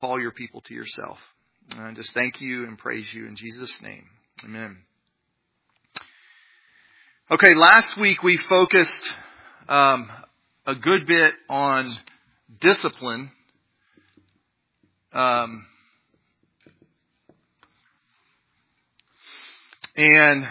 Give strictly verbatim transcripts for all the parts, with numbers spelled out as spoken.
call your people to yourself. And just thank you and praise you in Jesus' name. Amen. Okay, last week we focused um, a good bit on discipline. Um, and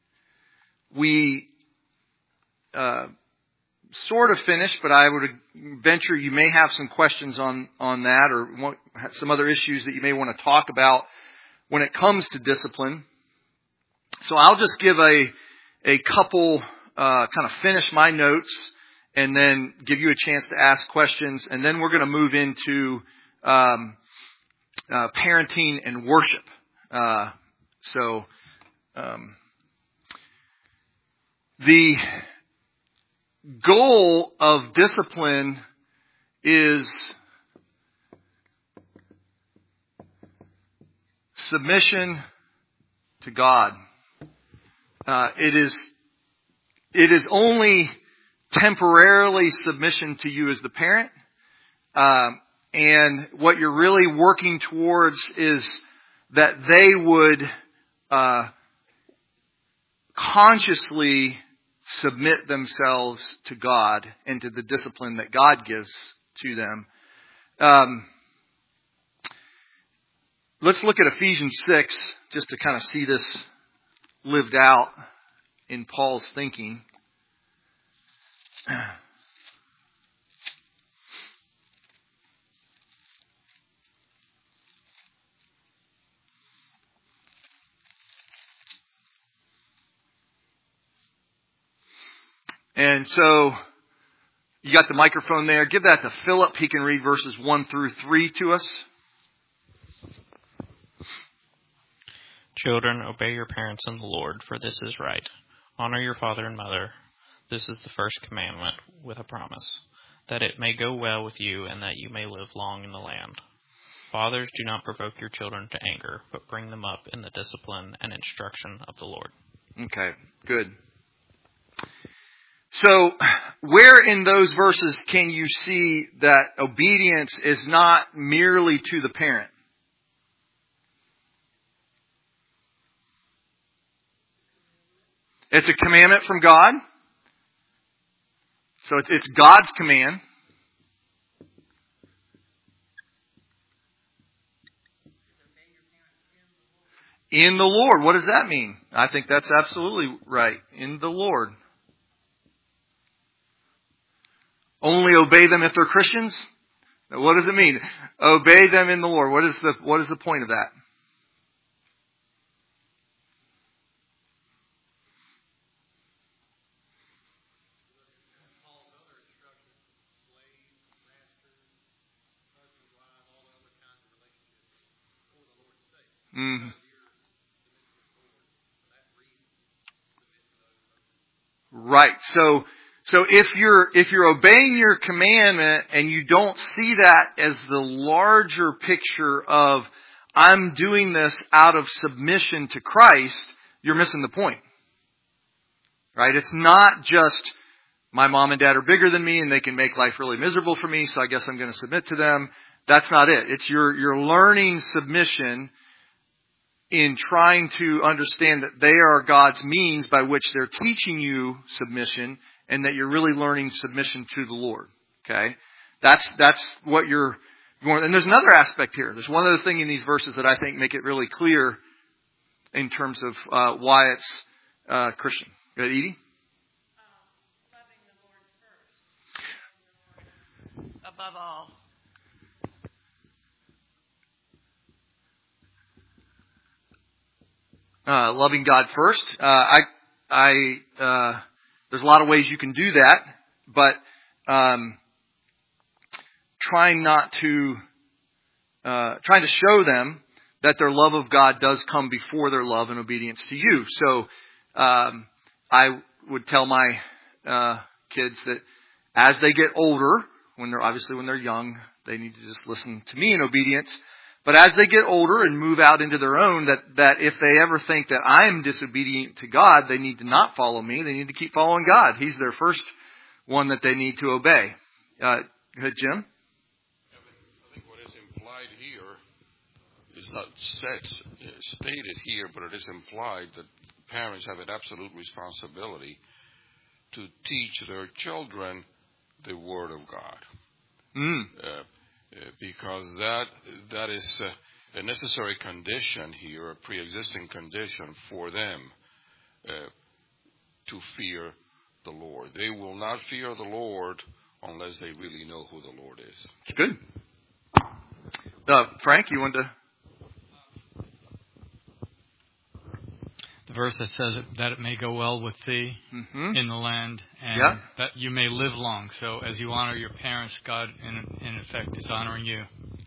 we uh, sort of finished, but I would venture you may have some questions on, on that, or want, some other issues that you may want to talk about when it comes to discipline. So I'll just give a a couple, uh, kind of finish my notes and then give you a chance to ask questions. And then we're going to move into um, uh, parenting and worship. Uh, so um, the goal of discipline is submission to God. Uh, it is, it is only temporarily submission to you as the parent. Um, and what you're really working towards is that they would, uh, consciously submit themselves to God and to the discipline that God gives to them. Um, let's look at Ephesians six just to kind of see this lived out in Paul's thinking. And so, you got the microphone there. Give that to Philip. He can read verses one through three to us. Children, obey your parents in the Lord, for this is right. Honor your father and mother. This is the first commandment with a promise, that it may go well with you and that you may live long in the land. Fathers, do not provoke your children to anger, but bring them up in the discipline and instruction of the Lord. Okay, good. So, where in those verses can you see that obedience is not merely to the parent? It's a commandment from God. So it's, it's God's command. In the Lord. What does that mean? I think that's absolutely right. In the Lord. Only obey them if they're Christians? What does it mean? Obey them in the Lord. What is the, what is the point of that? Mm. Right. So, so if you're, if you're obeying your commandment and you don't see that as the larger picture of, I'm doing this out of submission to Christ, you're missing the point. Right? It's not just, my mom and dad are bigger than me and they can make life really miserable for me, so I guess I'm going to submit to them. That's not it. It's you're, you're learning submission in trying to understand that they are God's means by which they're teaching you submission, and that you're really learning submission to the Lord. Okay? That's, that's what you're going, and there's another aspect here. There's one other thing in these verses that I think make it really clear in terms of, uh, why it's, uh, Christian. Go ahead, Edie? Uh, loving the Lord first. Above all. Uh, loving God first. Uh, I, I, uh, there's a lot of ways you can do that, but, um, trying not to, uh, trying to show them that their love of God does come before their love and obedience to you. So, um, I would tell my, uh, kids that as they get older, when they're, obviously when they're young, they need to just listen to me in obedience. But as they get older and move out into their own, that, that if they ever think that I'm disobedient to God, they need to not follow me. They need to keep following God. He's their first one that they need to obey. Uh, go ahead, Jim. I think what is implied here it's not set, stated here, but it is implied that parents have an absolute responsibility to teach their children the Word of God. Mm. Uh, because that that is uh, a necessary condition here, a pre-existing condition for them uh, to fear the Lord. They will not fear the Lord unless they really know who the Lord is. It's good. Uh, Frank, you want to... The verse that says that it may go well with thee mm-hmm. in the land, and yeah. that you may live long. So as you honor your parents, God, in, in effect, is honoring you.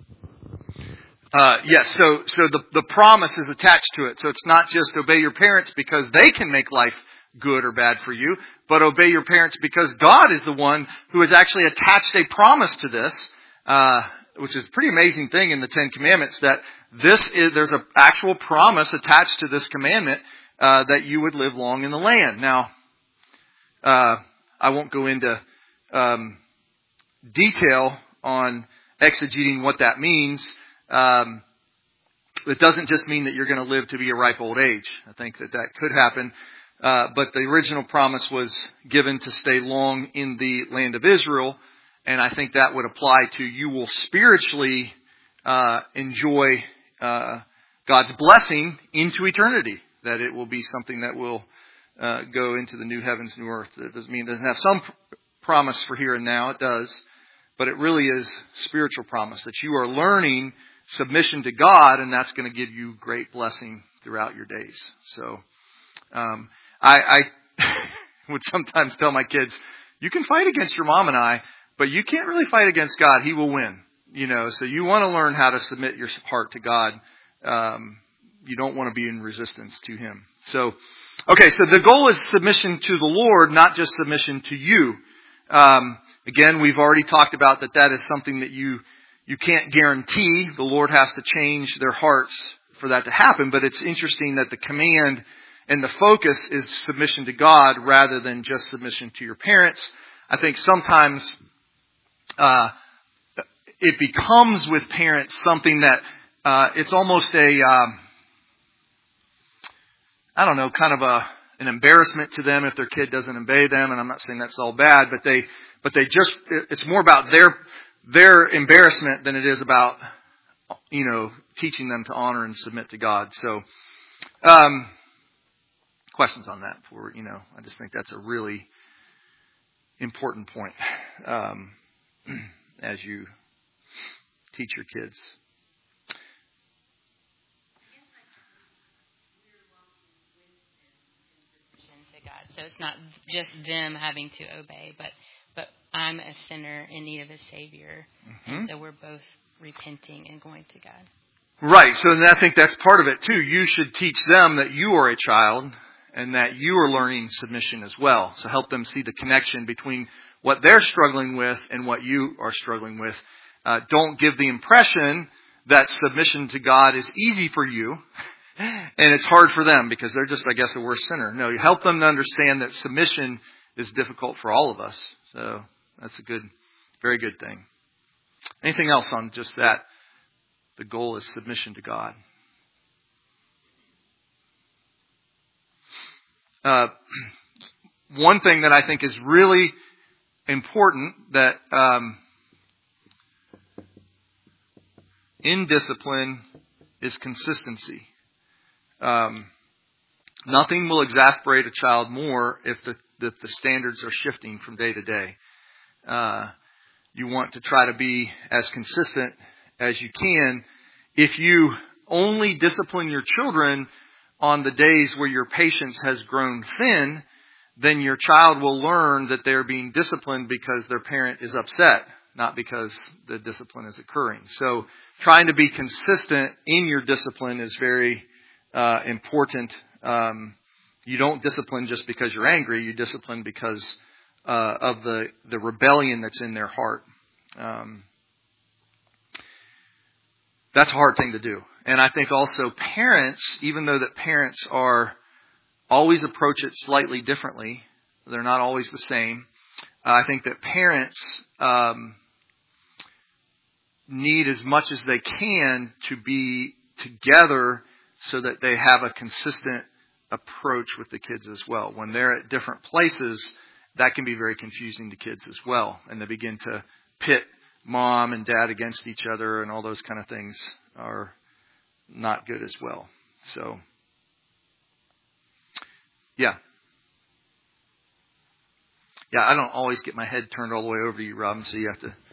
Uh, yes, so so the, the promise is attached to it. So it's not just obey your parents because they can make life good or bad for you, but obey your parents because God is the one who has actually attached a promise to this, uh, which is a pretty amazing thing in the Ten Commandments, that this is, there's an actual promise attached to this commandment uh, that you would live long in the land. Now, uh, I won't go into um, detail on exegeting what that means. Um, it doesn't just mean that you're going to live to be a ripe old age. I think that that could happen. Uh, but the original promise was given to stay long in the land of Israel. And I think that would apply to you will spiritually uh, enjoy uh, God's blessing into eternity. That it will be something that will uh, go into the new heavens, new earth. That doesn't mean it doesn't have some pr- promise for here and now. It does. But it really is spiritual promise that you are learning submission to God, and that's going to give you great blessing throughout your days. So um, I, I would sometimes tell my kids, you can fight against your mom and I, but you can't really fight against God. He will win. You know, so you want to learn how to submit your heart to God. Um, you don't want to be in resistance to Him. So, okay, so the goal is submission to the Lord, not just submission to you. Um, again, we've already talked about that that is something that you you can't guarantee. The Lord has to change their hearts for that to happen. But it's interesting that the command and the focus is submission to God rather than just submission to your parents. I think sometimes uh, it becomes with parents something that uh, it's almost a, um, I don't know, kind of a an embarrassment to them if their kid doesn't obey them. And I'm not saying that's all bad, but they but they just it's more about their their embarrassment than it is about, you know, teaching them to honor and submit to God. So, um, questions on that before, you know, I just think that's a really important point, um, as you teach your kids. To God. So it's not just them having to obey, but but I'm a sinner in need of a Savior. Mm-hmm. And so we're both repenting and going to God. Right. So I think that's part of it too. You should teach them that you are a child and that you are learning submission as well. So help them see the connection between what they're struggling with and what you are struggling with. Uh, don't give the impression that submission to God is easy for you and it's hard for them because they're just, I guess, a worse sinner. No, you help them to understand that submission is difficult for all of us. So that's a good, very good thing. Anything else on just that? The goal is submission to God. Uh, one thing that I think is really important that um, in discipline is consistency. Um, nothing will exasperate a child more if the if the standards are shifting from day to day. Uh, you want to try to be as consistent as you can. If you only discipline your children on the days where your patience has grown thin, then your child will learn that they're being disciplined because their parent is upset, not because the discipline is occurring. So trying to be consistent in your discipline is very uh, important. Um, you don't discipline just because you're angry. You discipline because uh, of the, the rebellion that's in their heart. Um, that's a hard thing to do. And I think also parents, even though that parents are always approach it slightly differently, they're not always the same. Uh, I think that parents um, need as much as they can to be together so that they have a consistent approach with the kids as well. When they're at different places, that can be very confusing to kids as well. And they begin to pit mom and dad against each other, and all those kind of things are not good as well. So, yeah. Yeah, I don't always get my head turned all the way over to you, Robin, so you have to...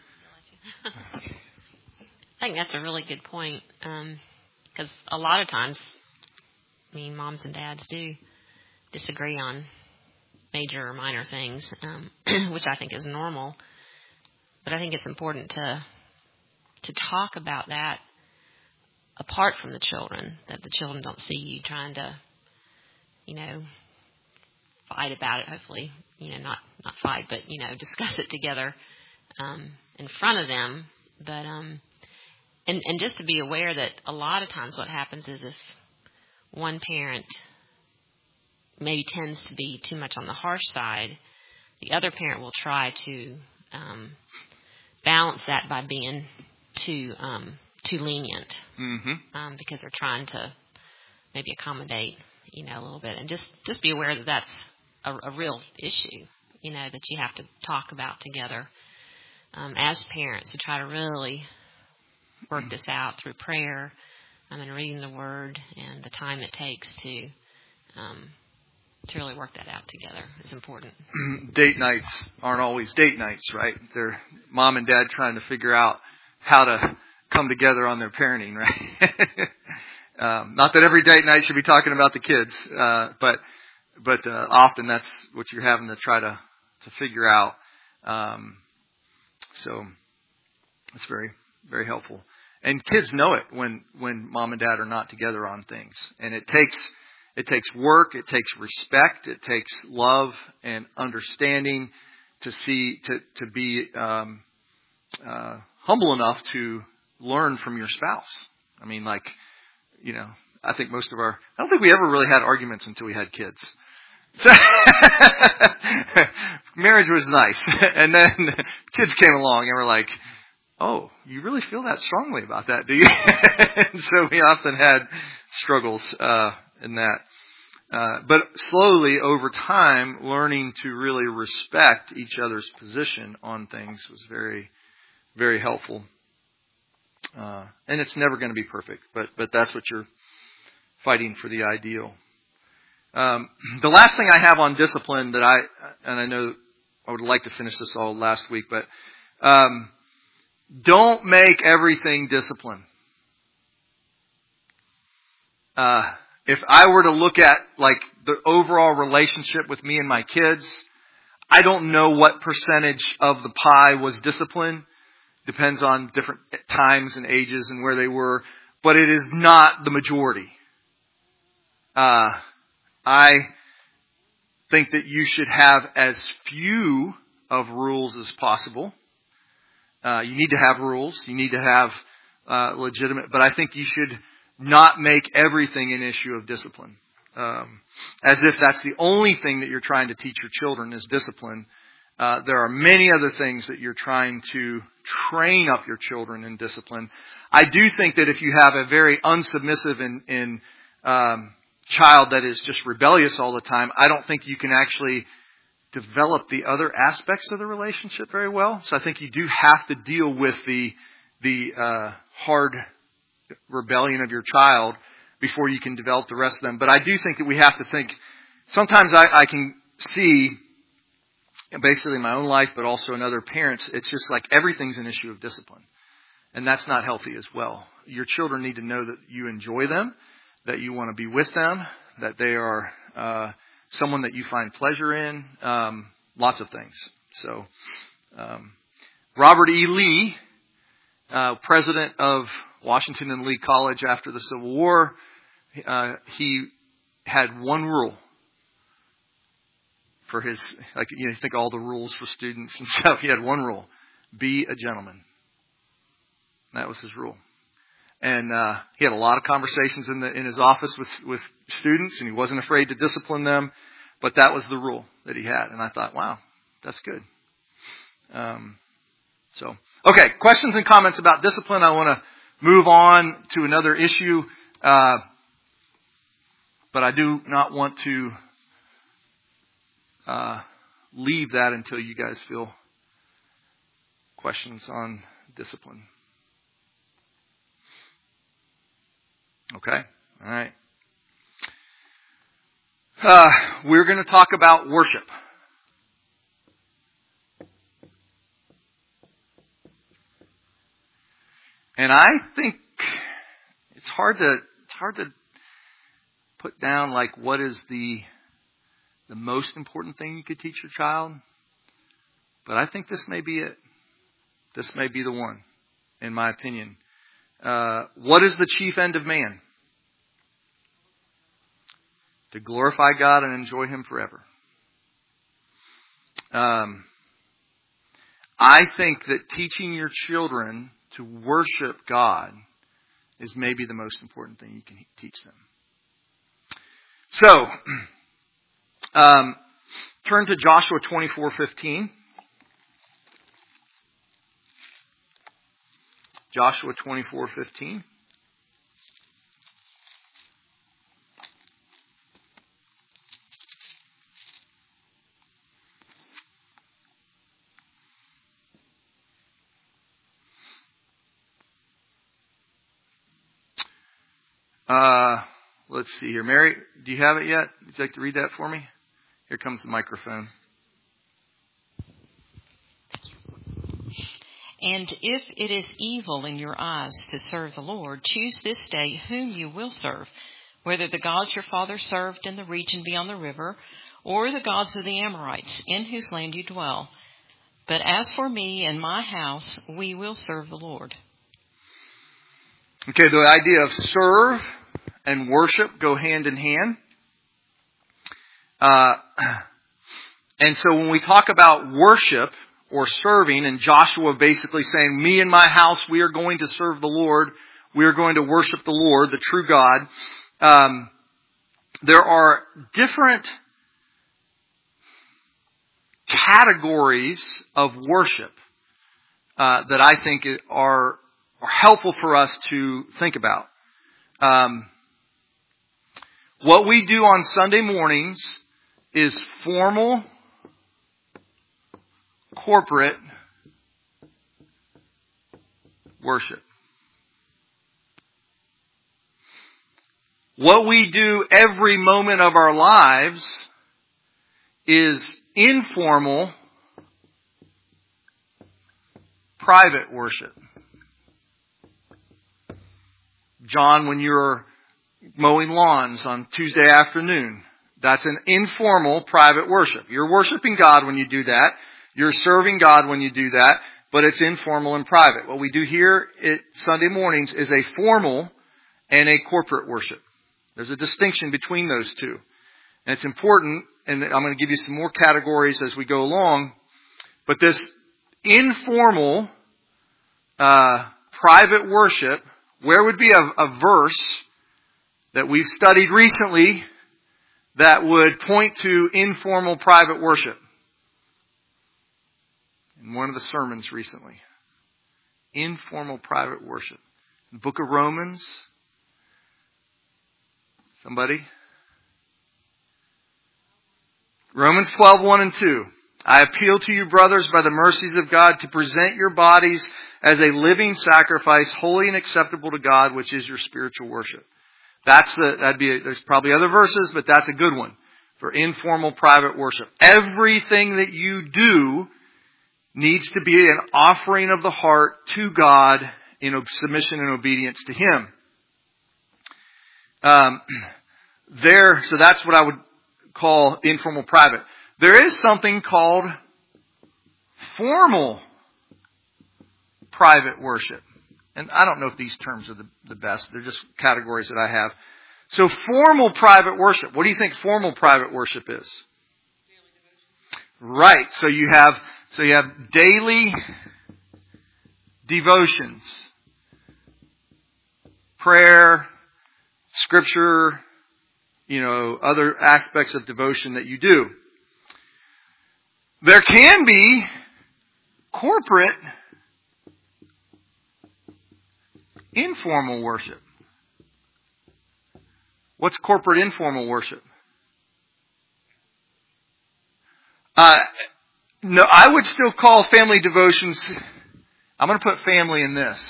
I think that's a really good point, because um, a lot of times, I mean, moms and dads do disagree on major or minor things, um, which I think is normal. But I think it's important to to talk about that apart from the children, that the children don't see you trying to, you know, fight about it, hopefully, you know, not, not fight, but, you know, discuss it together um, in front of them. But, um, and, and just to be aware that a lot of times what happens is if one parent maybe tends to be too much on the harsh side, the other parent will try to um, balance that by being too um, too lenient, mm-hmm. um, because they're trying to maybe accommodate, you know, a little bit, and just just be aware that that's a, a real issue, you know, that you have to talk about together um, as parents to try to really work this out through prayer um, and reading the Word, and the time it takes to um, to really work that out together is important. Date nights aren't always date nights, right? They're mom and dad trying to figure out how to come together on their parenting, right? um, not that every date night should be talking about the kids, uh, but but uh, often that's what you're having to try to, to figure out. Um, so it's very, very helpful. And kids know it when, when mom and dad are not together on things. And it takes it takes work, it takes respect, it takes love and understanding to see to to be um, uh, humble enough to learn from your spouse. I mean, like, you know, I think most of our I don't think we ever really had arguments until we had kids. So marriage was nice, and then kids came along and we're like, oh, you really feel that strongly about that, do you? And so we often had struggles uh, in that. Uh, but slowly, over time, learning to really respect each other's position on things was very, very helpful. Uh, and it's never going to be perfect, but but that's what you're fighting for, the ideal. Um, the last thing I have on discipline that I, and I know I would like to finish this all last week, but um, don't make everything discipline. Uh, if I were to look at like the overall relationship with me and my kids, I don't know what percentage of the pie was discipline. Depends on different times and ages and where they were, but it is not the majority. Uh, I think that you should have as few of rules as possible. Uh, you need to have rules. You need to have uh, legitimate, but I think you should not make everything an issue of discipline. Um, as if that's the only thing that you're trying to teach your children is discipline. Uh, there are many other things that you're trying to train up your children in discipline. I do think that if you have a very unsubmissive and, and um, child that is just rebellious all the time, I don't think you can actually develop the other aspects of the relationship very well. So I think you do have to deal with the the uh, hard rebellion of your child before you can develop the rest of them. But I do think that we have to think, sometimes I, I can see, basically in my own life, but also in other parents, it's just like everything's an issue of discipline. And that's not healthy as well. Your children need to know that you enjoy them, that you want to be with them, that they are uh, someone that you find pleasure in, um, lots of things. So, um, Robert E. Lee, uh, president of Washington and Lee College after the Civil War, uh, he had one rule for his, like, you know, you think all the rules for students and stuff. He had one rule: be a gentleman. That was his rule. And uh, he had a lot of conversations in the in his office with with students, and he wasn't afraid to discipline them. But that was the rule that he had, and I thought, wow, that's good. Um, so, okay, questions and comments about discipline. I want to move on to another issue, uh, but I do not want to uh, leave that until you guys feel questions on discipline. Okay? All right. Uh, we're going to talk about worship. And I think it's hard to it's hard to put down like what is the the most important thing you could teach your child. But I think this may be it. This may be the one, in my opinion. Uh, what is the chief end of man? To glorify God and enjoy Him forever. Um, I think that teaching your children to worship God is maybe the most important thing you can teach them. So, um, turn to Joshua twenty-four fifteen. Joshua twenty-four fifteen. Uh, let's see here. Mary, do you have it yet? Would you like to read that for me? Here comes the microphone. And if it is evil in your eyes to serve the Lord, choose this day whom you will serve, whether the gods your father served in the region beyond the river, or the gods of the Amorites, in whose land you dwell. But as for me and my house, we will serve the Lord. Okay, the idea of serve and worship go hand in hand. Uh, and so when we talk about worship or serving, and Joshua basically saying, me and my house, we are going to serve the Lord. We are going to worship the Lord, the true God. Um, there are different categories of worship uh, that I think are, are helpful for us to think about. Um, what we do on Sunday mornings is formal, corporate worship. What we do every moment of our lives is informal, private worship. John, when you're mowing lawns on Tuesday afternoon, that's an informal, private worship. You're worshiping God when you do that. You're serving God when you do that, but it's informal and private. What we do here at Sunday mornings is a formal and a corporate worship. There's a distinction between those two. And it's important, and I'm going to give you some more categories as we go along, but this informal, uh, private worship, where would be a, a verse that we've studied recently that would point to informal, private worship? In one of the sermons recently. Informal private worship. The book of Romans. Somebody? Romans twelve, one and two. I appeal to you, brothers, by the mercies of God, to present your bodies as a living sacrifice, holy and acceptable to God, which is your spiritual worship. That's the, that'd be, a, there's probably other verses, but that's a good one for informal private worship. Everything that you do needs to be an offering of the heart to God in submission and obedience to Him. Um, there, so that's what I would call informal private. There is something called formal private worship. And I don't know if these terms are the, the best. They're just categories that I have. So formal private worship. What do you think formal private worship is? Right. So you have So you have daily devotions, prayer, scripture, you know, other aspects of devotion that you do. There can be corporate, informal worship. What's corporate informal worship? Uh, no, I would still call family devotions, I'm going to put family in this.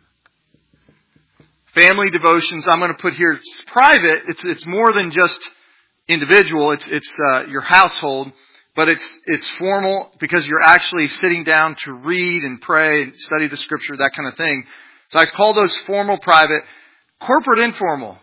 Family devotions, I'm going to put here, it's private, it's it's more than just individual, it's it's uh, your household, but it's it's formal because you're actually sitting down to read and pray and study the scripture, that kind of thing. So I call those formal, private. Corporate, informal.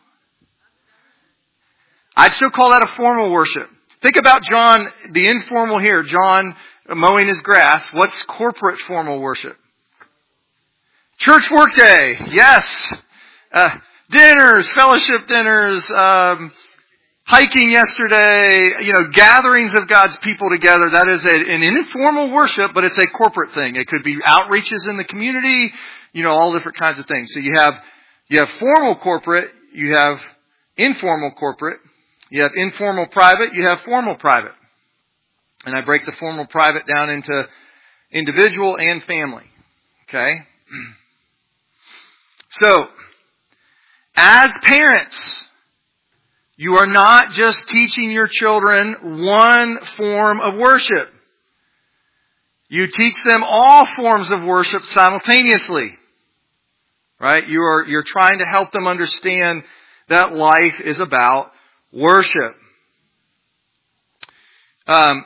I'd still call that a formal worship. Think about John, the informal here, John mowing his grass. What's corporate formal worship? Church workday, yes. Uh, dinners, fellowship dinners, um, hiking yesterday, you know, gatherings of God's people together. That is a, an informal worship, but it's a corporate thing. It could be outreaches in the community, you know, all different kinds of things. So you have, you have formal corporate, you have informal corporate, you have informal private, you have formal private. And I break the formal private down into individual and family. Okay? So, as parents, you are not just teaching your children one form of worship. You teach them all forms of worship simultaneously. Right? You are, you're trying to help them understand that life is about worship. Um,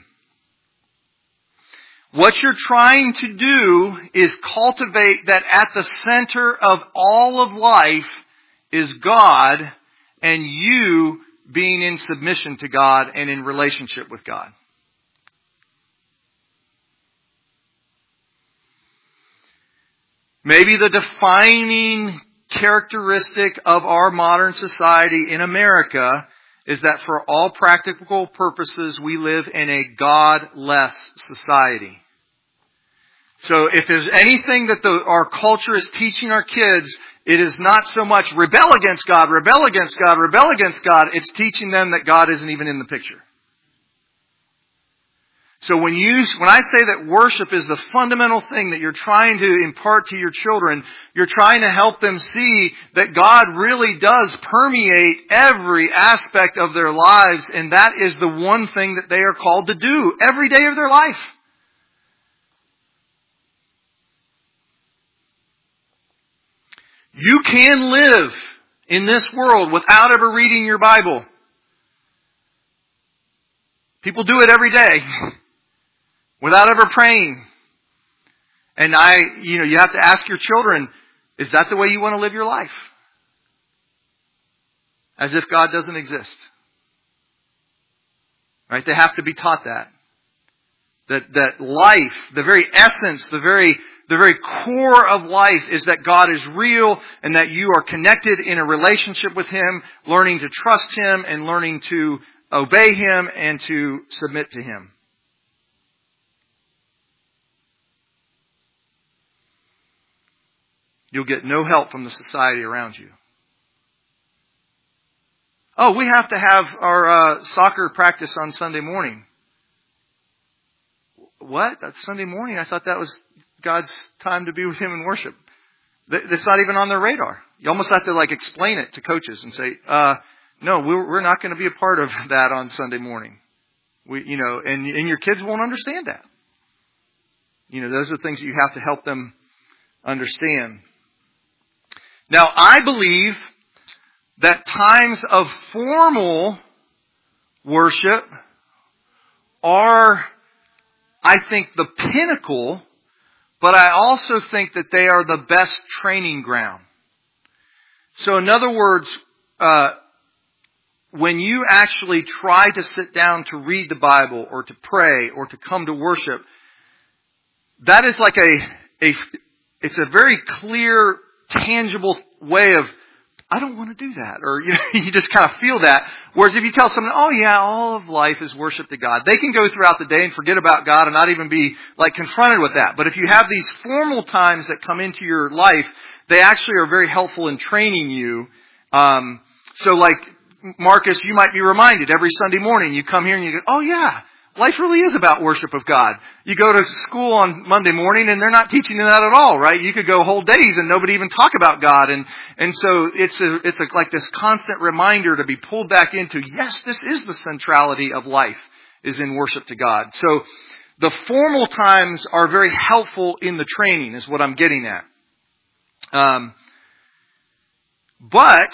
what you're trying to do is cultivate that at the center of all of life is God, and you being in submission to God and in relationship with God. Maybe the defining characteristic of our modern society in America is that for all practical purposes, we live in a God-less society. So if there's anything that the, our culture is teaching our kids, it is not so much rebel against God, rebel against God, rebel against God. It's teaching them that God isn't even in the picture. So when you, when I say that worship is the fundamental thing that you're trying to impart to your children, you're trying to help them see that God really does permeate every aspect of their lives, and that is the one thing that they are called to do every day of their life. You can live in this world without ever reading your Bible. People do it every day. Without ever praying. And I, you know, you have to ask your children, is that the way you want to live your life? As if God doesn't exist. Right? They have to be taught that. That, that life, the very essence, the very, the very core of life is that God is real and that you are connected in a relationship with Him, learning to trust Him and learning to obey Him and to submit to Him. You'll get no help from the society around you. Oh, we have to have our uh, soccer practice on Sunday morning. What? That's Sunday morning? I thought that was God's time to be with Him in worship. That's not even on their radar. You almost have to like explain it to coaches and say, uh, no, we're, we're not going to be a part of that on Sunday morning. We, you know, and, and your kids won't understand that. You know, those are things that you have to help them understand. Now, I believe that times of formal worship are, I think, the pinnacle, but I also think that they are the best training ground. So in other words, uh, when you actually try to sit down to read the Bible or to pray or to come to worship, that is like a, a it's a very clear, tangible way of, I don't want to do that. Or you know, you just kind of feel that. Whereas if you tell someone, oh yeah, all of life is worship to God, they can go throughout the day and forget about God and not even be like confronted with that. But if you have these formal times that come into your life, they actually are very helpful in training you. Um, so like, Marcus, you might be reminded every Sunday morning, you come here and you go, oh yeah, Life really is about worship of God. You go to school on Monday morning and they're not teaching you that at all, right? You could go whole days and nobody even talk about God. And, and so it's a, it's a, like this constant reminder to be pulled back into, yes, this is the centrality of life, is in worship to God. So the formal times are very helpful in the training, is what I'm getting at. Um, but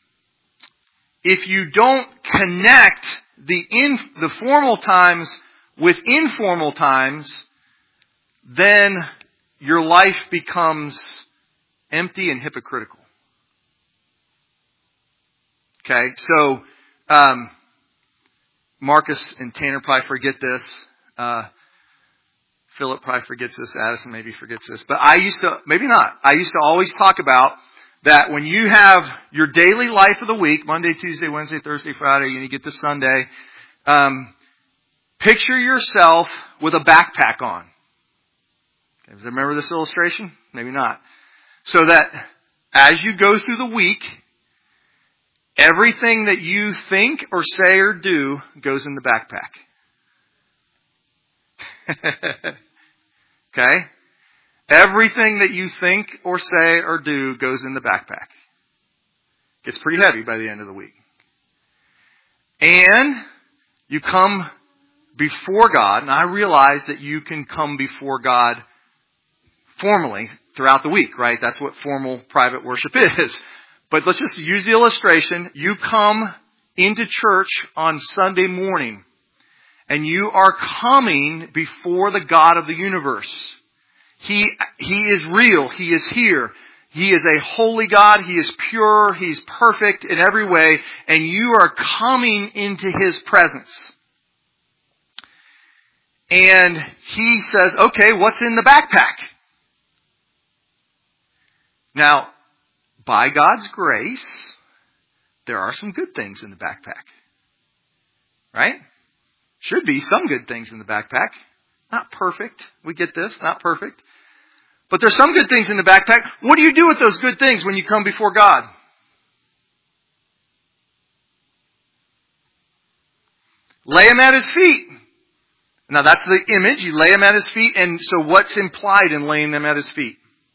if you don't connect the in, the formal times with informal times, then your life becomes empty and hypocritical. Okay, so um, Marcus and Tanner probably forget this. Uh, Philip probably forgets this. Addison maybe forgets this. But I used to, maybe not. I used to always talk about that when you have your daily life of the week, Monday, Tuesday, Wednesday, Thursday, Friday, and you get to Sunday, um, picture yourself with a backpack on. Okay, does remember this illustration? Maybe not. So that as you go through the week, everything that you think or say or do goes in the backpack. Okay? Everything that you think or say or do goes in the backpack. Gets pretty heavy by the end of the week. And you come before God, and I realize that you can come before God formally throughout the week, right? That's what formal private worship is. But let's just use the illustration. You come into church on Sunday morning, and you are coming before the God of the universe. He, He is real. He is here. He is a holy God. He is pure. He's perfect in every way. And you are coming into His presence. And He says, okay, what's in the backpack? Now, by God's grace, there are some good things in the backpack. Right? Should be some good things in the backpack. Not perfect. We get this. Not perfect. But there's some good things in the backpack. What do you do with those good things when you come before God? Lay them at His feet. Now that's the image. You lay them at His feet. And so what's implied in laying them at His feet?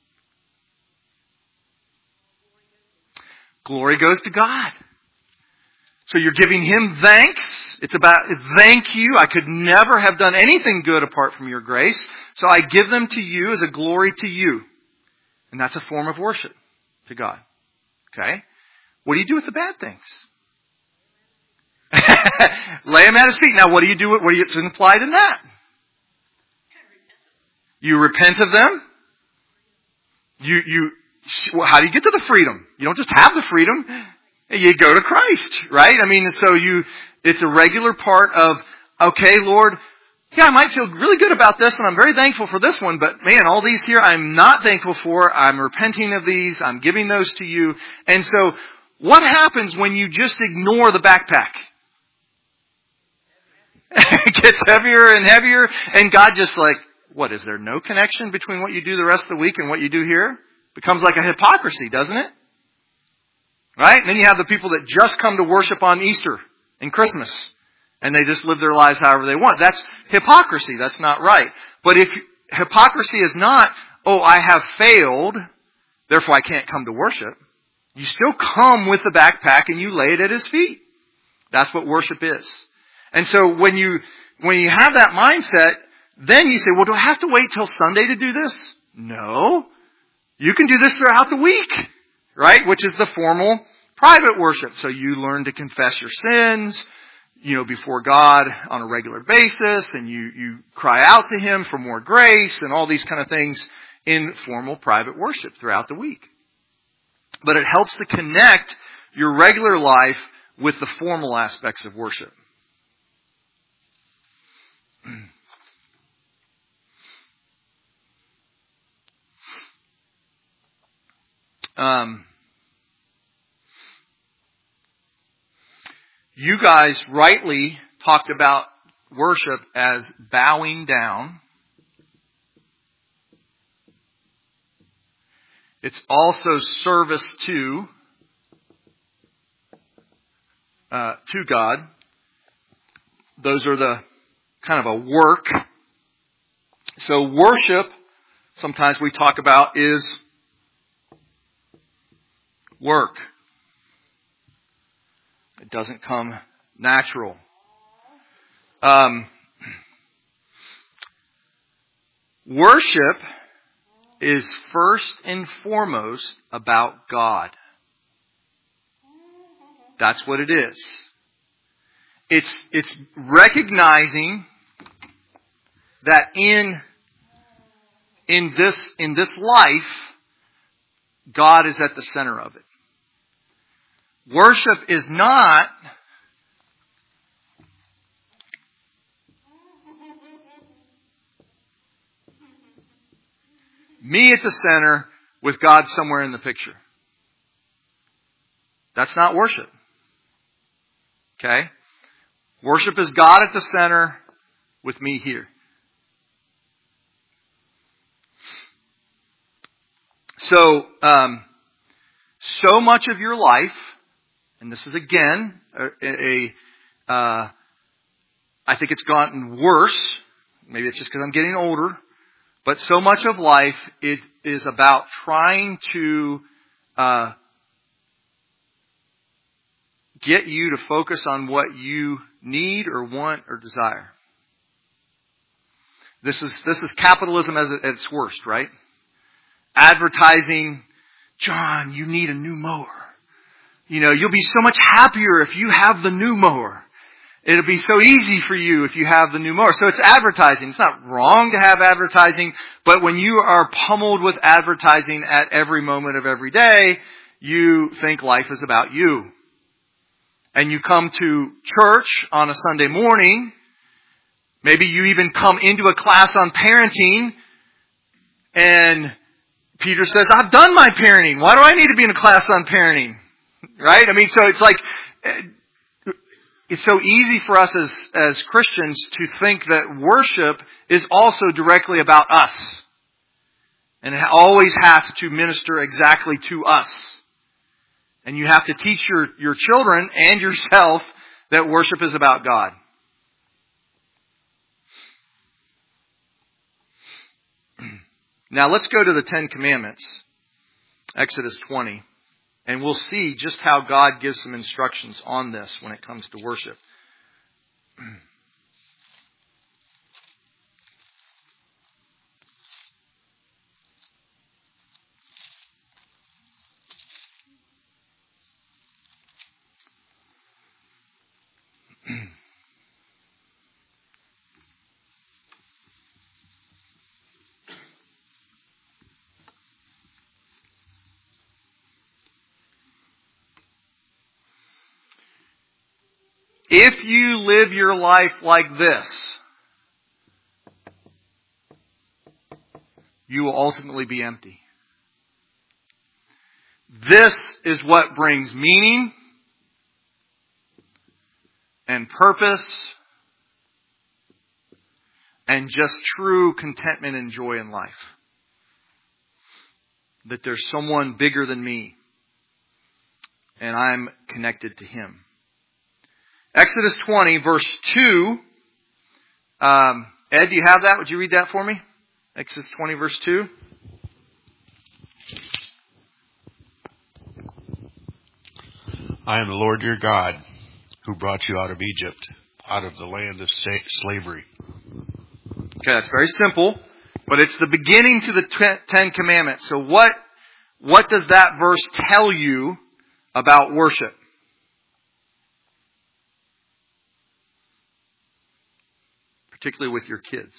Glory goes to God. So you're giving Him thanks. It's about, thank you. I could never have done anything good apart from your grace. So I give them to you as a glory to you. And that's a form of worship to God. Okay? What do you do with the bad things? Lay them at His feet. Now what do you do with, what do you, it's implied in that? You repent of them. You, you, how do you get to the freedom? You don't just have the freedom. You go to Christ, right? I mean, so you, it's a regular part of, okay, Lord, yeah, I might feel really good about this and I'm very thankful for this one, but man, all these here I'm not thankful for. I'm repenting of these. I'm giving those to you. And so what happens when you just ignore the backpack? It gets heavier and heavier, and God just like, what, is there no connection between what you do the rest of the week and what you do here? Becomes like a hypocrisy, doesn't it? Right? And then you have the people that just come to worship on Easter and Christmas, and they just live their lives however they want. That's hypocrisy. That's not right. But if hypocrisy is not, oh, I have failed, therefore I can't come to worship, you still come with the backpack and you lay it at His feet. That's what worship is. And so when you, when you have that mindset, then you say, well, do I have to wait till Sunday to do this? No. You can do this throughout the week, right? Which is the formal private worship. So you learn to confess your sins, you know, before God on a regular basis, and you, you cry out to Him for more grace and all these kind of things in formal private worship throughout the week. But it helps to connect your regular life with the formal aspects of worship. Um, you guys rightly talked about worship as bowing down. It's also service to uh, to God. Those are the kind of a work. So worship, sometimes we talk about, is work. It doesn't come natural. Um, worship is first and foremost about God. That's what it is. It's, it's recognizing that in, in this, in this life, God is at the center of it. Worship is not me at the center with God somewhere in the picture. That's not worship. Okay? Worship is God at the center with me here. So, um, so much of your life, and this is again a, a uh, I think it's gotten worse. Maybe it's just because I'm getting older. But so much of life, it is about trying to uh, get you to focus on what you need or want or desire. This is this is capitalism at its worst, right? Advertising, John, you need a new mower. You know, you'll be so much happier if you have the new mower. It'll be so easy for you if you have the new mower. So it's advertising. It's not wrong to have advertising, but when you are pummeled with advertising at every moment of every day, you think life is about you. And you come to church on a Sunday morning. Maybe you even come into a class on parenting, and Peter says, I've done my parenting. Why do I need to be in a class on parenting? Right? I mean, so it's like, it's so easy for us as, as Christians to think that worship is also directly about us. And it always has to minister exactly to us. And you have to teach your, your children and yourself that worship is about God. Now let's go to the Ten Commandments, Exodus twenty, and we'll see just how God gives some instructions on this when it comes to worship. If you live your life like this, you will ultimately be empty. This is what brings meaning and purpose and just true contentment and joy in life. That there's someone bigger than me and I'm connected to Him. Exodus twenty, verse two. Um, Ed, do you have that? Would you read that for me? Exodus twenty, verse two. I am the Lord your God, who brought you out of Egypt, out of the land of slavery. Okay, that's very simple, but it's the beginning to the Ten Commandments. So what, what does that verse tell you about worship? Particularly with your kids.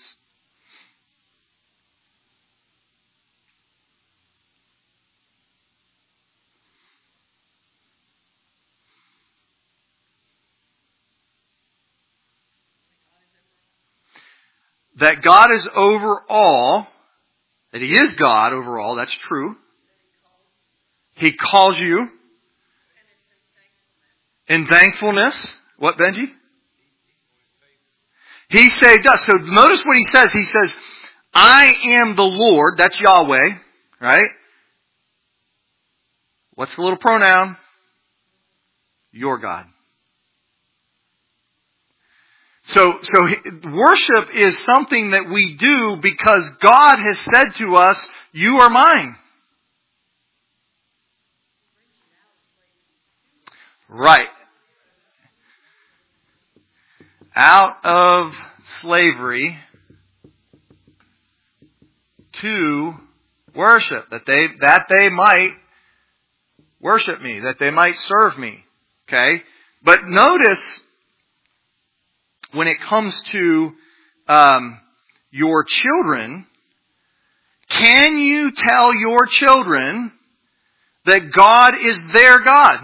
That God is over all, that He is God over all, that's true. He calls you in thankfulness. What, Benji? He saved us. So notice what He says. He says, I am the Lord. That's Yahweh. Right? What's the little pronoun? Your God. So, so worship is something that we do because God has said to us, you are mine. Right. Out of slavery to worship, that they, that they might worship me, that they might serve me. Okay? But notice, when it comes to um, your children, can you tell your children that God is their God?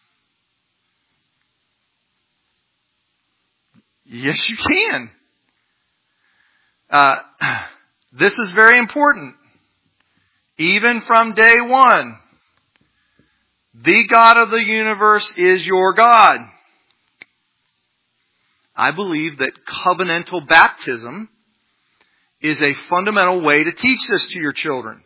Yes, you can. Uh, this is very important. Even from day one, the God of the universe is your God. I believe that covenantal baptism is a fundamental way to teach this to your children.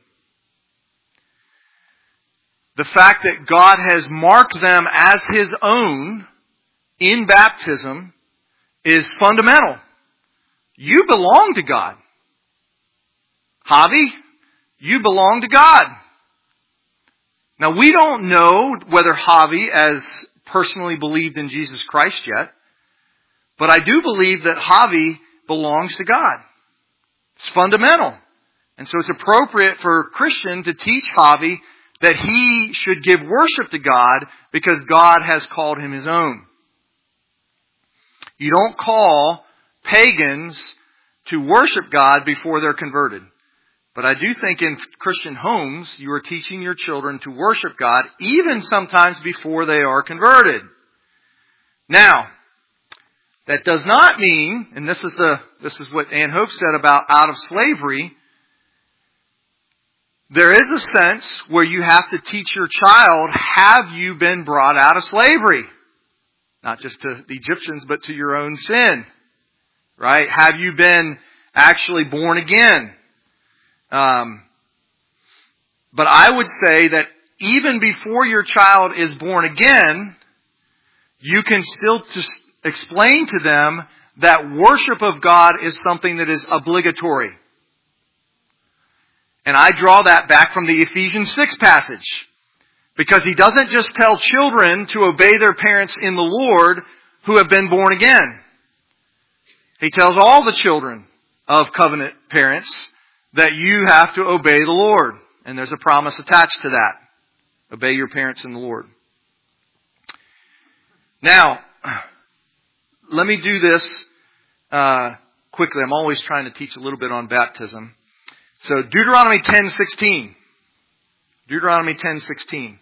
The fact that God has marked them as His own in baptism is fundamental. You belong to God. Javi, you belong to God. Now, we don't know whether Javi has personally believed in Jesus Christ yet, but I do believe that Javi belongs to God. It's fundamental. And so it's appropriate for a Christian to teach Javi that he should give worship to God because God has called him His own. You don't call pagans to worship God before they're converted. But I do think in Christian homes, you are teaching your children to worship God, even sometimes before they are converted. Now, that does not mean, and this is the this is what Ann Hope said about out of slavery, there is a sense where you have to teach your child, have you been brought out of slavery? Not just to the Egyptians, but to your own sin. Right? Have you been actually born again? Um, but I would say that even before your child is born again, you can still just explain to them that worship of God is something that is obligatory. And I draw that back from the Ephesians six passage. Because he doesn't just tell children to obey their parents in the Lord who have been born again. He tells all the children of covenant parents that you have to obey the Lord. And there's a promise attached to that. Obey your parents in the Lord. Now, let me do this uh, quickly. I'm always trying to teach a little bit on baptism. So Deuteronomy ten sixteen. Deuteronomy ten sixteen.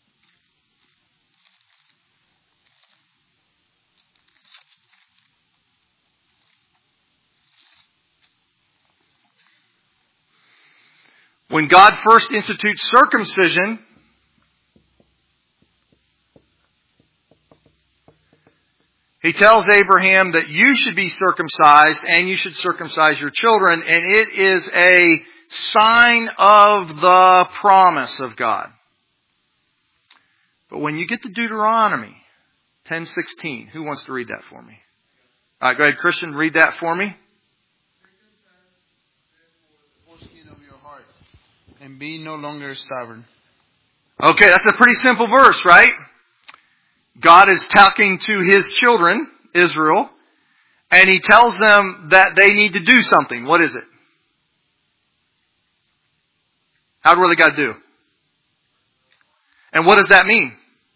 When God first institutes circumcision, He tells Abraham that you should be circumcised and you should circumcise your children, and it is a sign of the promise of God. But when you get to Deuteronomy ten sixteen, who wants to read that for me? All right, go ahead, Christian, read that for me. And be no longer stubborn. Okay, that's a pretty simple verse, right? God is talking to His children, Israel, and He tells them that they need to do something. What is it? How do they got to do? And what does that mean?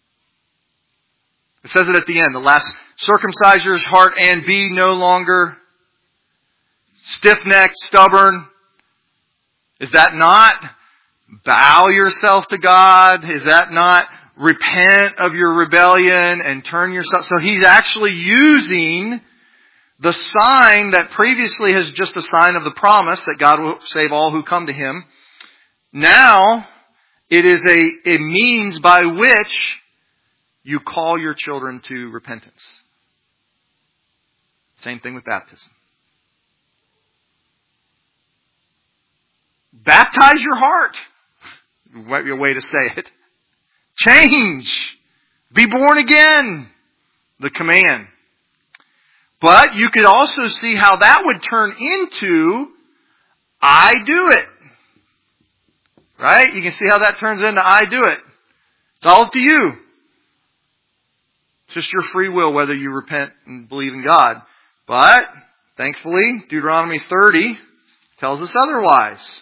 It says it at the end, the last, circumcise your heart and be no longer stiff-necked, stubborn. Is that not bow yourself to God? Is that not repent of your rebellion and turn yourself? So He's actually using the sign that previously has just a sign of the promise that God will save all who come to Him. Now, it is a, a means by which you call your children to repentance. Same thing with baptism. Baptize your heart. Might be a way to say it. Change. Be born again. The command. But you could also see how that would turn into, I do it. Right? You can see how that turns into, I do it. It's all up to you. It's just your free will whether you repent and believe in God. But, thankfully, Deuteronomy thirty tells us otherwise.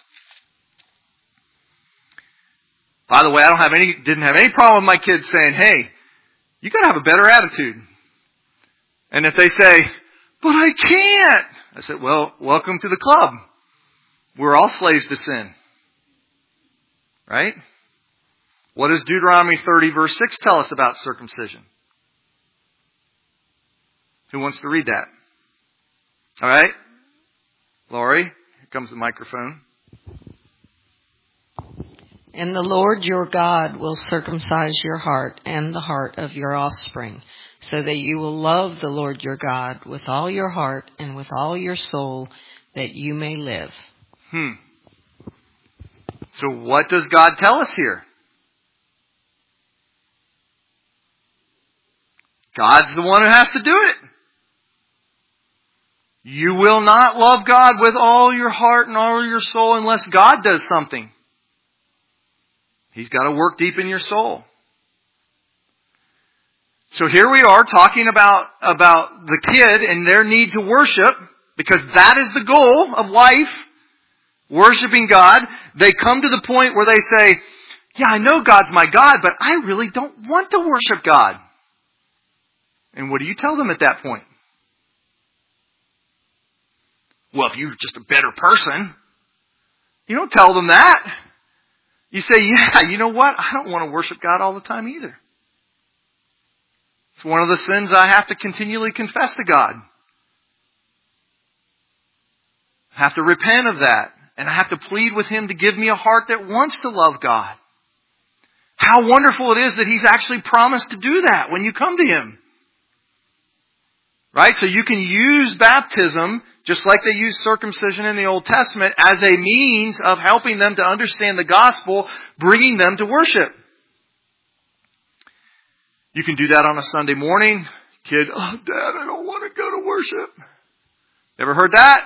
By the way, I don't have any, didn't have any problem with my kids saying, hey, you gotta have a better attitude. And if they say, but I can't, I said, well, welcome to the club. We're all slaves to sin. Right? What does Deuteronomy thirty verse six tell us about circumcision? Who wants to read that? All right. Laurie, here comes the microphone. And the Lord your God will circumcise your heart and the heart of your offspring, so that you will love the Lord your God with all your heart and with all your soul, that you may live. Hmm. So what does God tell us here? God's the one who has to do it. You will not love God with all your heart and all your soul unless God does something. He's got to work deep in your soul. So here we are talking about, about the kid and their need to worship, because that is the goal of life, worshiping God. They come to the point where they say, yeah, I know God's my God, but I really don't want to worship God. And what do you tell them at that point? Well, if you're just a better person, you don't tell them that. You say, yeah, you know what? I don't want to worship God all the time either. It's one of the sins I have to continually confess to God. I have to repent of that. And I have to plead with Him to give me a heart that wants to love God. How wonderful it is that He's actually promised to do that when you come to Him. Right? So you can use baptism, just like they used circumcision in the Old Testament, as a means of helping them to understand the gospel, bringing them to worship. You can do that on a Sunday morning. Kid, oh, Dad, I don't want to go to worship. Ever heard that?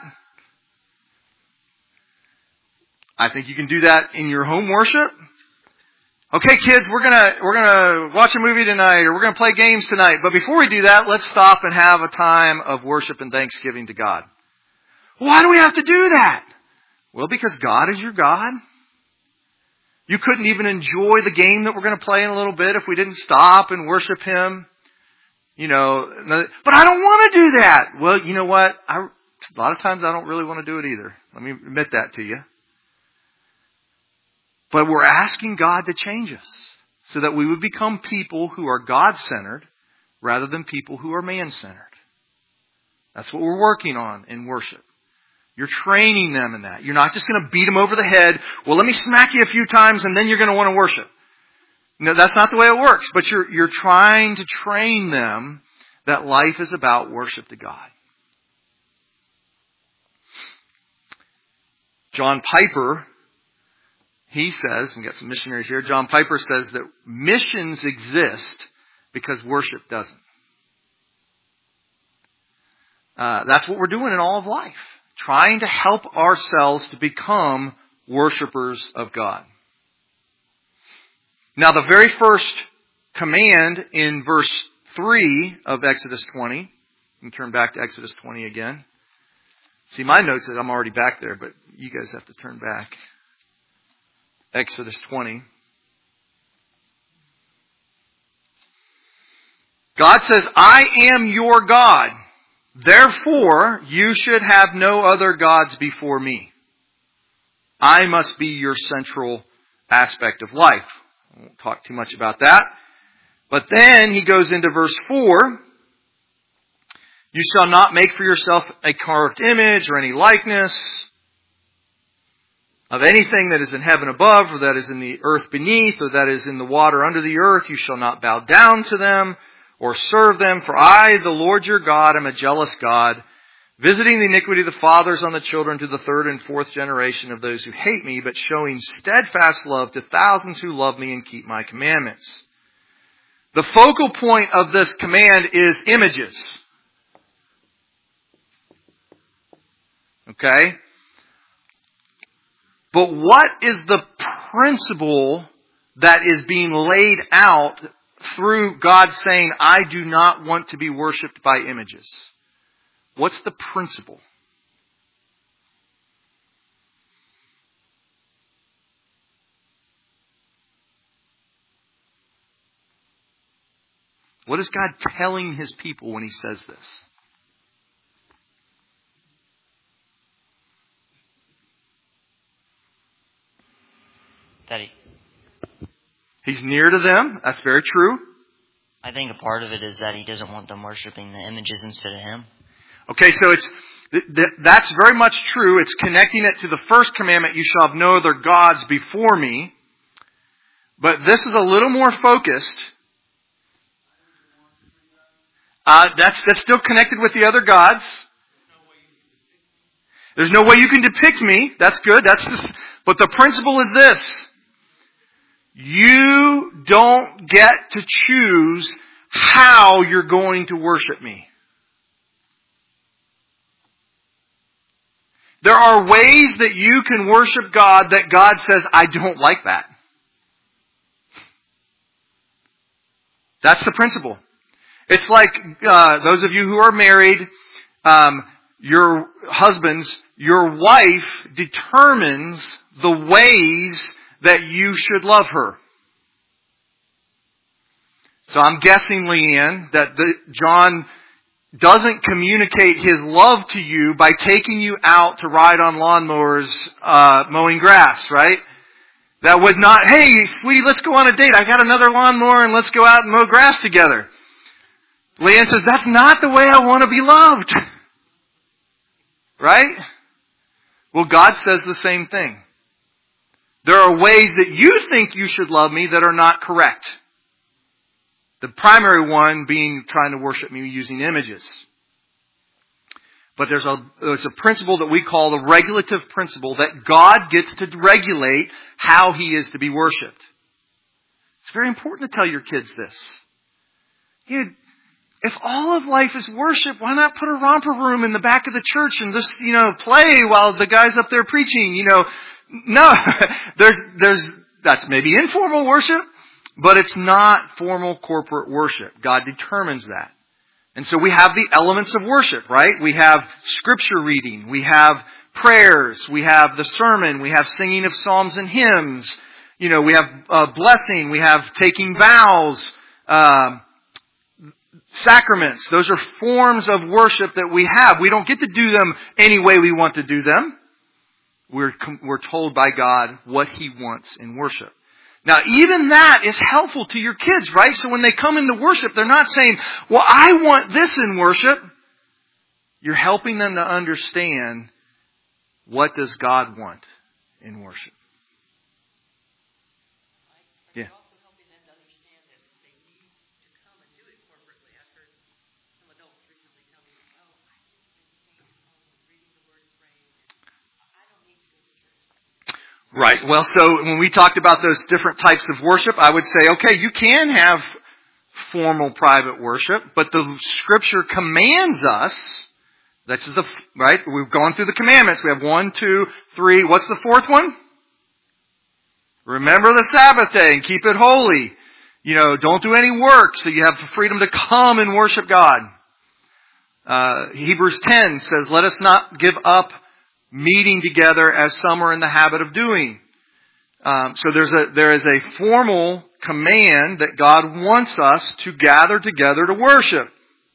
I think you can do that in your home worship. Okay, kids, we're gonna, we're gonna watch a movie tonight, or we're gonna play games tonight. But before we do that, let's stop and have a time of worship and thanksgiving to God. Why do we have to do that? Well, because God is your God. You couldn't even enjoy the game that we're going to play in a little bit if we didn't stop and worship Him. You know, but I don't want to do that. Well, you know what? I, a lot of times I don't really want to do it either. Let me admit that to you. But we're asking God to change us so that we would become people who are God-centered rather than people who are man-centered. That's what we're working on in worship. You're training them in that. You're not just going to beat them over the head. Well, let me smack you a few times and then you're going to want to worship. No, that's not the way it works. But you're, you're trying to train them that life is about worship to God. John Piper, he says, and we got some missionaries here, John Piper says that missions exist because worship doesn't. Uh, that's what we're doing in all of life. Trying to help ourselves to become worshipers of God. Now, the very first command in verse three of Exodus twenty, you can turn back to Exodus twenty again. See, my notes says I'm already back there, but you guys have to turn back. Exodus twenty. God says, I am your God. Therefore, you should have no other gods before me. I must be your central aspect of life. I won't talk too much about that. But then he goes into verse four. You shall not make for yourself a carved image or any likeness of anything that is in heaven above, or that is in the earth beneath, or that is in the water under the earth. You shall not bow down to them or serve them, for I, the Lord your God, am a jealous God, visiting the iniquity of the fathers on the children to the third and fourth generation of those who hate me, but showing steadfast love to thousands who love me and keep my commandments. The focal point of this command is images. Okay? But what is the principle that is being laid out through God saying, I do not want to be worshipped by images? What's the principle? What is God telling His people when He says this? That he, He's near to them. That's very true. I think a part of it is that He doesn't want them worshiping the images instead of Him. Okay, so it's th- th- that's very much true. It's connecting it to the first commandment, you shall have no other gods before me. But this is a little more focused. Uh, that's, that's still connected with the other gods. There's no way you can depict me. That's good. That's just, but the principle is this. You don't get to choose how you're going to worship me. There are ways that you can worship God that God says, I don't like that. That's the principle. It's like uh, those of you who are married, um, your husbands, your wife determines the ways that you should love her. So I'm guessing, Leanne, that the, John doesn't communicate his love to you by taking you out to ride on lawnmowers uh, mowing grass, right? That would not, hey, sweetie, let's go on a date. I got another lawnmower and let's go out and mow grass together. Leanne says, that's not the way I want to be loved. Right? Well, God says the same thing. There are ways that you think you should love me that are not correct. The primary one being trying to worship me using images. But there's a, there's a principle that we call the regulative principle, that God gets to regulate how He is to be worshipped. It's very important to tell your kids this. You, if all of life is worship, why not put a romper room in the back of the church and just, you know, play while the guy's up there preaching? You know, no, there's, there's, that's maybe informal worship, but it's not formal corporate worship. God determines that. And so we have the elements of worship, right? We have scripture reading, we have prayers, we have the sermon, we have singing of psalms and hymns, you know, we have uh, blessing, we have taking vows, um, sacraments. Those are forms of worship that we have. We don't get to do them any way we want to do them. We're, we're told by God what He wants in worship. Now, even that is helpful to your kids, right? So when they come into worship, they're not saying, well, I want this in worship. You're helping them to understand, what does God want in worship? Yeah. Right. Well, so when we talked about those different types of worship, I would say, okay, you can have formal private worship, but the Scripture commands us, that's the, right, we've gone through the commandments. We have one, two, three, what's the fourth one? Remember the Sabbath day and keep it holy. You know, don't do any work, so you have the freedom to come and worship God. Uh, Hebrews ten says, let us not give up meeting together as some are in the habit of doing. Um, so there's a there is a formal command that God wants us to gather together to worship.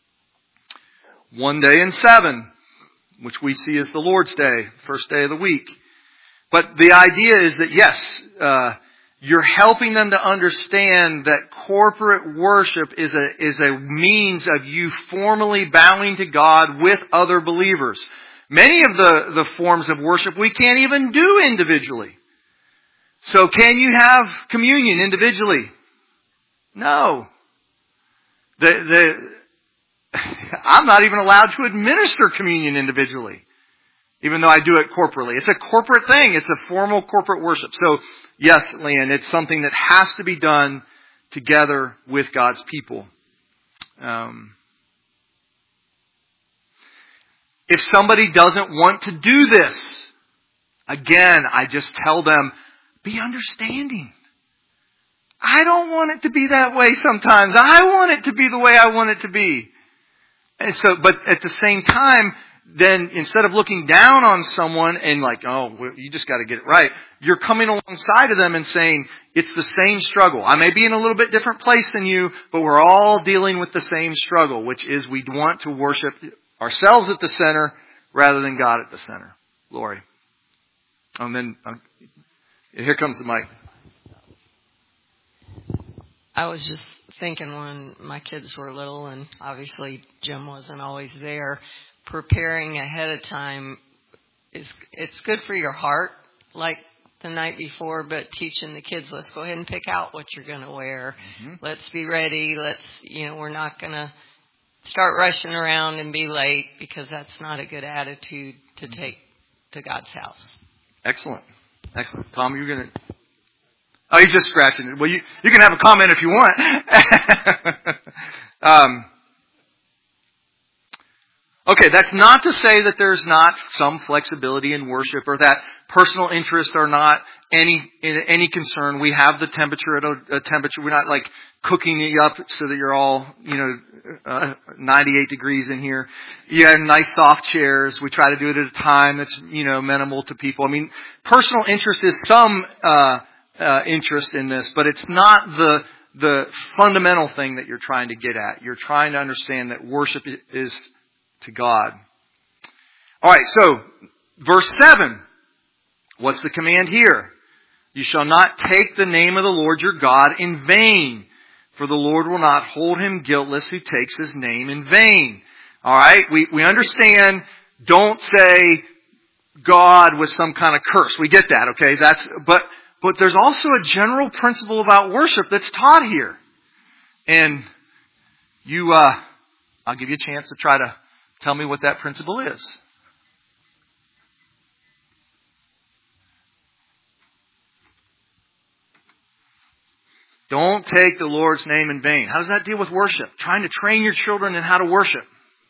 One day in seven, which we see as the Lord's Day, first day of the week. But the idea is that yes, uh, you're helping them to understand that corporate worship is a is a means of you formally bowing to God with other believers. Many of the, the forms of worship we can't even do individually. So can you have communion individually? No. The, the, I'm not even allowed to administer communion individually, even though I do it corporately. It's a corporate thing. It's a formal corporate worship. So yes, Leanne, it's something that has to be done together with God's people. Um, if somebody doesn't want to do this, again, I just tell them, be understanding. I don't want it to be that way sometimes. I want it to be the way I want it to be. And so, but at the same time, then instead of looking down on someone and like, oh, well, you just got to get it right, you're coming alongside of them and saying, it's the same struggle. I may be in a little bit different place than you, but we're all dealing with the same struggle, which is we want to worship ourselves at the center rather than God at the center. Lori. And then, uh, here comes the mic. I was just thinking when my kids were little, and obviously Jim wasn't always there, preparing ahead of time is it's good for your heart, like the night before, but teaching the kids, let's go ahead and pick out what you're going to wear. Mm-hmm. Let's be ready. Let's, you know, we're not going to start rushing around and be late, because that's not a good attitude to take to God's house. Excellent. Excellent. Tom, you're going to... Oh, he's just scratching it. Well, you, you can have a comment if you want. um, okay, that's not to say that there's not some flexibility in worship, or that personal interests are not any any concern. We have the temperature at a, a temperature. We're not like cooking you up so that you're all, you know, uh, ninety-eight degrees in here. You have nice soft chairs. We try to do it at a time that's, you know, minimal to people. I mean, personal interest is some... Uh, Uh, interest in this, but it's not the the fundamental thing that you're trying to get at. You're trying to understand that worship is to God. All right, so verse seven. What's the command here? You shall not take the name of the Lord your God in vain, for the Lord will not hold him guiltless who takes his name in vain. All right, we we understand. Don't say God with some kind of curse. We get that, okay? That's but. But there's also a general principle about worship that's taught here. And you, uh, I'll give you a chance to try to tell me what that principle is. Don't take the Lord's name in vain. How does that deal with worship? Trying to train your children in how to worship.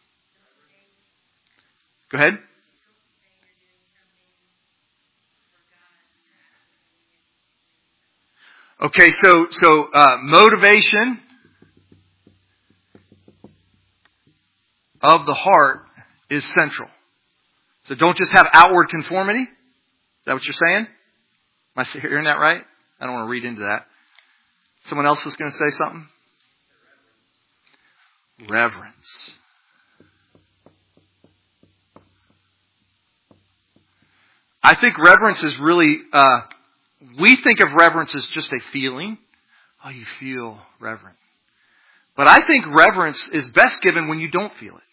Go ahead. Okay, so so uh, motivation of the heart is central. So don't just have outward conformity. Is that what you're saying? Am I hearing that right? I don't want to read into that. Someone else was going to say something? Reverence. I think reverence is really... Uh, We think of reverence as just a feeling. Oh, you feel reverent. But I think reverence is best given when you don't feel it.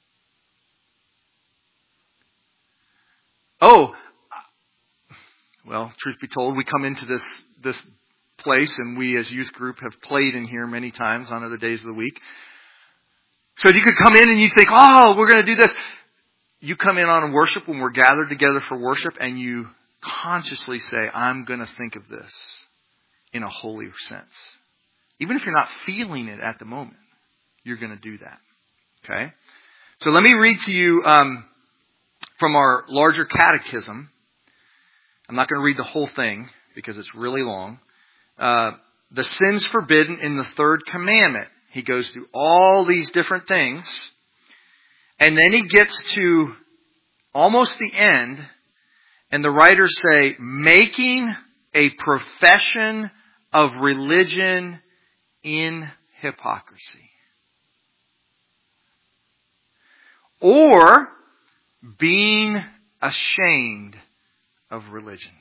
Oh, well, truth be told, we come into this, this place, and we as youth group have played in here many times on other days of the week. So you could come in and you think, oh, we're going to do this. You come in on worship when we're gathered together for worship, and you consciously say, I'm going to think of this in a holy sense. Even if you're not feeling it at the moment, you're going to do that. Okay? So let me read to you um, from our larger catechism. I'm not going to read the whole thing because it's really long. Uh, the sins forbidden in the third commandment. He goes through all these different things. And then he gets to almost the end. And the writers say, making a profession of religion in hypocrisy. Or being ashamed of religion.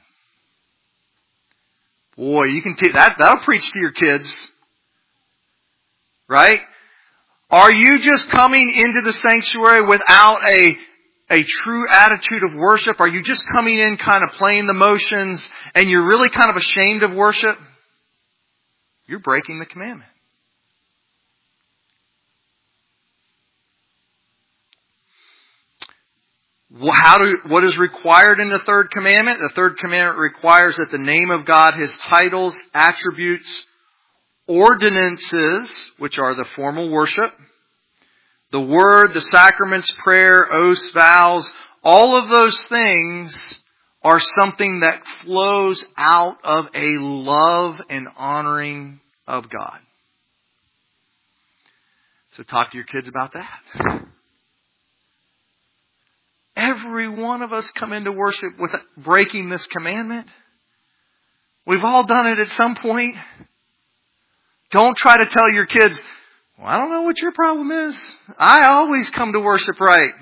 Boy, you can t- that that'll preach to your kids. Right? Are you just coming into the sanctuary without a A true attitude of worship? Are you just coming in kind of playing the motions and you're really kind of ashamed of worship? You're breaking the commandment. Well, how do, what is required in the third commandment? The third commandment requires that the name of God, His titles, attributes, ordinances, which are the formal worship, The Word, the sacraments, prayer, oaths, vows, all of those things are something that flows out of a love and honoring of God. So talk to your kids about that. Every one of us come into worship with breaking this commandment. We've all done it at some point. Don't try to tell your kids, well, I don't know what your problem is. I always come to worship right.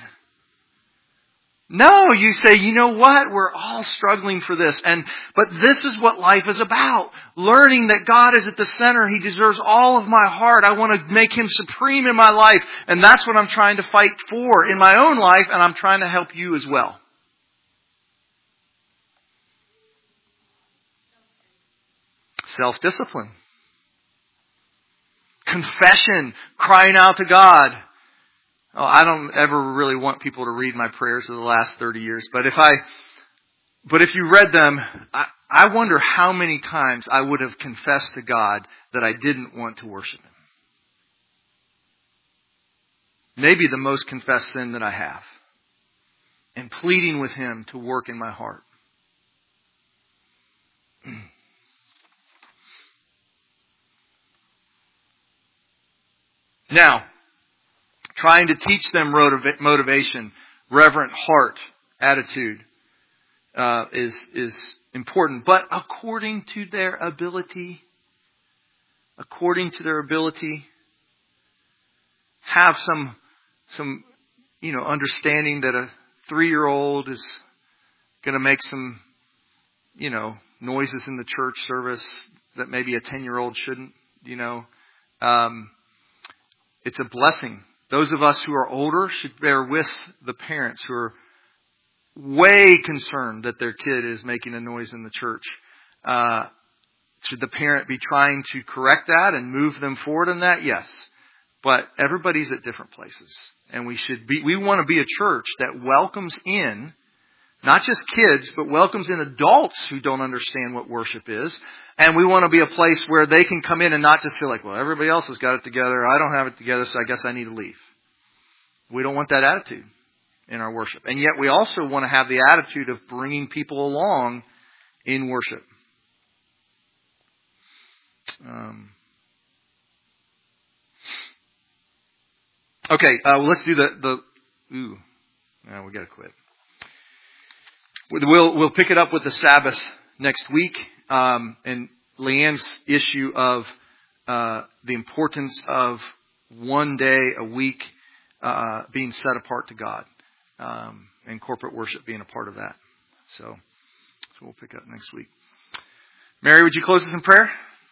No, you say, you know what? We're all struggling for this. And, but this is what life is about. Learning that God is at the center. He deserves all of my heart. I want to make Him supreme in my life. And that's what I'm trying to fight for in my own life. And I'm trying to help you as well. Self-discipline. Confession. Crying out to God. Oh, I don't ever really want people to read my prayers of the last thirty years, but if I, but if you read them, I, I wonder how many times I would have confessed to God that I didn't want to worship Him. Maybe the most confessed sin that I have. And pleading with Him to work in my heart. Now, trying to teach them motivation, reverent heart, attitude uh, is is important, but according to their ability, according to their ability, have some some you know understanding that a three-year-old is going to make some you know noises in the church service that maybe a ten-year-old shouldn't. You know, um, it's a blessing. Those of us who are older should bear with the parents who are way concerned that their kid is making a noise in the church. Uh, should the parent be trying to correct that and move them forward in that? Yes. But everybody's at different places. And we should be, we want to be a church that welcomes in, not just kids, but welcomes in adults who don't understand what worship is. And we want to be a place where they can come in and not just feel like, well, everybody else has got it together. I don't have it together, so I guess I need to leave. We don't want that attitude in our worship. And yet we also want to have the attitude of bringing people along in worship. Um, okay, uh, well, let's do the, the ooh, no, we got to quit. We'll we'll pick it up with the Sabbath next week, um, and Leanne's issue of uh, the importance of one day a week uh, being set apart to God, um, and corporate worship being a part of that. So, so we'll pick up next week. Mary, would you close us in prayer?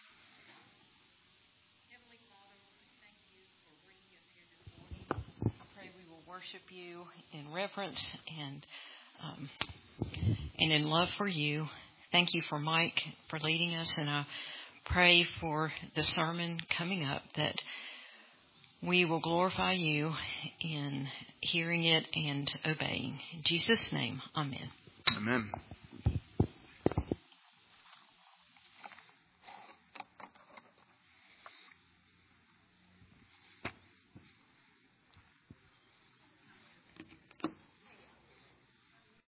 Heavenly Father, thank you for bringing us here this morning. I pray we will worship you in reverence and. Um, And in love for you. Thank you for Mike for leading us. And I pray for the sermon coming up that we will glorify you in hearing it and obeying. In Jesus' name, amen. Amen.